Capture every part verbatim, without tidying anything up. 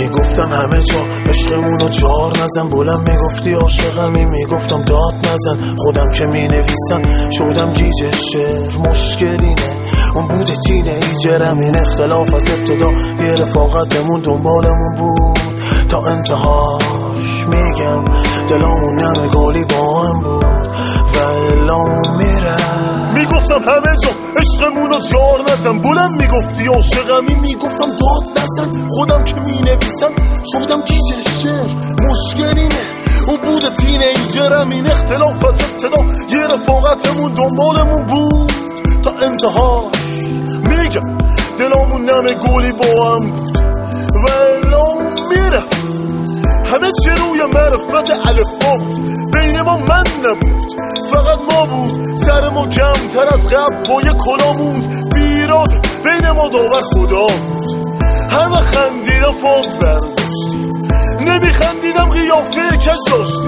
میگفتم همه جا عشقمونو جار نزن، بلند میگفتی عاشقمی میگفتم داد نزن. خودم که مینویسم شدم گیج شعر، مشکلی نه اون بود تینیجرم. این اختلاف از ابتدا یه رفاقتمون دنبالمون بود تا انتهاش. میگم دلامون نمه گلی با هم بود و الان میرم. میگفتم همه جا عشقمونو جار نزن، بلند میگفتی عاشقمی میگفتم داد نزن. خودم که مینویسم شدم گیج شعر، مشکلی نه اون بود تینیجرم. این اختلاف از ابتدا یه رفاقتمون دنبالمون بود تا انتهاش. میگم دلامون نمه گلی با هم بود و الان میرم. همه چی روی معرفت الفا بود، بین ما من نبود فقط ما بود. سر ما کمتر از قبل با یه کلا موند، بیراد بین ما داور خدا بود. همه خندیدم فاز برداشتی، نمیخندیدم قیافه کج داشتی.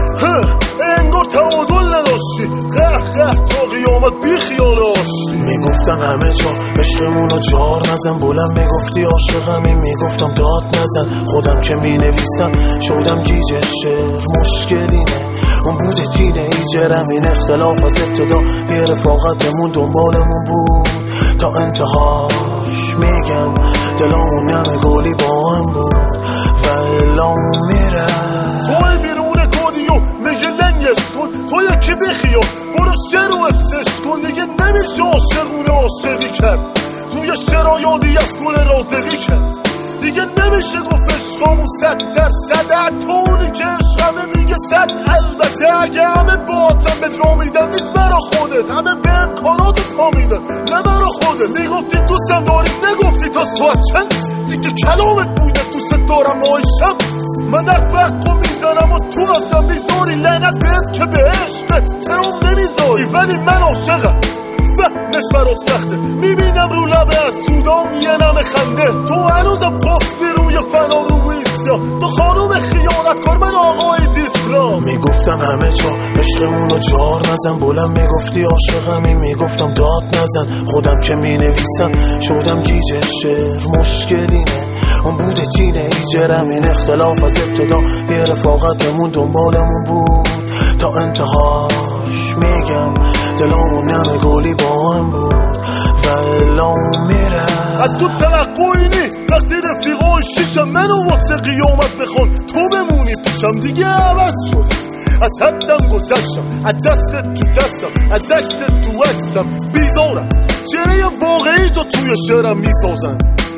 انگار تعادل نداشتی، قه قه تا قیامت بی خیال داشتی. میگفتم همه جا عشقمونو جار نزن، بلند میگفتی عاشقمی میگفتم داد نزن. خودم که مینویسم شدم گیج شعر، مشکلی نه اون بود تینیجرم. این اختلاف از ابتدا یه رفاقتمون دنبالمون بود تا انتهاش. میگم دلامون نمه گلی با هم بود و الان میرم. توی بیرون کودیو میگه لنگش کن، تو یکی بخیا برو شعر و افسش کن. دیگه نمیشه عاشقونه عاشقی کرد، توی شعر یادی از گل رازقی کرد. دیگه نمیشه گفت عشقامون صد درصد، حتی اونی که عشقمه میگه صد. البته اگه همه باعتم بهت را میدن نیست برا خودت، همه به امکانات پا میدن نه برا خودت. میگفتی دوستم داری نگفتی تا ساعت چند، دیگه کلامت بوده دوست دارم آیشم. من در فرق میزنم و تو اصلا میذاری، لعنت بهت که به عشق ترام نمیذاری. ولی من عاشقم فهمش برات سخته، میبینم رو لبه از سودام یه نمه خنده. تو هنوزم قفلی روی فنا رو ایستا، تو خانوم خیانتکار من آقای دیسلام. میگفتم همه جا عشقمونو جار نزن، بلند میگفتی عاشقمی میگفتم داد نزن. خودم که مینویسم شدم گیج شعر، مشکلی نه اون بود تینیجرم. این اختلاف از ابتدا یه رفاقتمون دنبالمون بود تا انتهاش. میگم دلامون نمه گلی با هم بود و الان میرم. از تو توقعی نی وقتی رفیقای شیشم منو واسه قیامت بخون، تو بمونی پیشم. دیگه عوض شد، از حدم گذشتم، از دست تو دستم، از عکس تو عکسم. بیزارم چهره واقعی تو توی شعرم میسازن.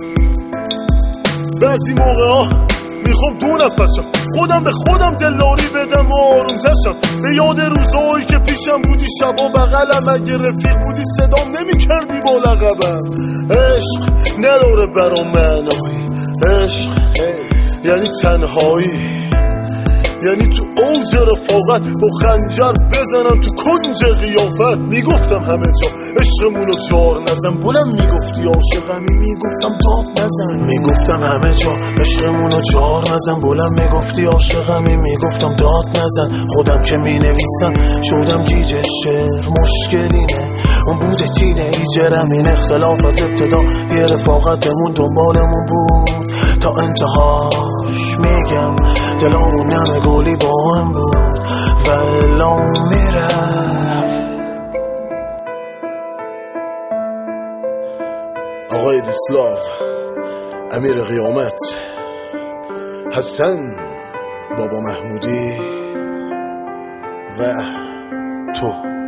بعضی موقع ها میخوام دو نفرشم، خودم به خودم دلاری بدم و آروم ترشم. به یاد روزایی که پیشم بودی شبا بغلم، اگه رفیق بودی صدام نمی کردی با لقبم. عشق نداره برام معنایی، عشق یعنی تنهایی، یعنی تو اوج رفاقت با خنجر بزنم تو کنج قیافت. میگفتم همه جا عشقمونو جار نزن، بلند میگفتی عاشقمی میگفتم داد نزن. میگفتم همه جا عشقمونو جار نزن، بلند میگفتی عاشقمی میگفتم داد نزن. خودم که مینویسم شدم گیج شعر، مشکلی نه اون بود تینیجرم. این اختلاف از ابتدا یه رفاقتمون دنبالمون بود تا انتهاش. میگم دلامون نمه گلی با هم بود و الان میرم. آقای دیسلاو، امیر قیامت، حسن، بابا محمودی و تو.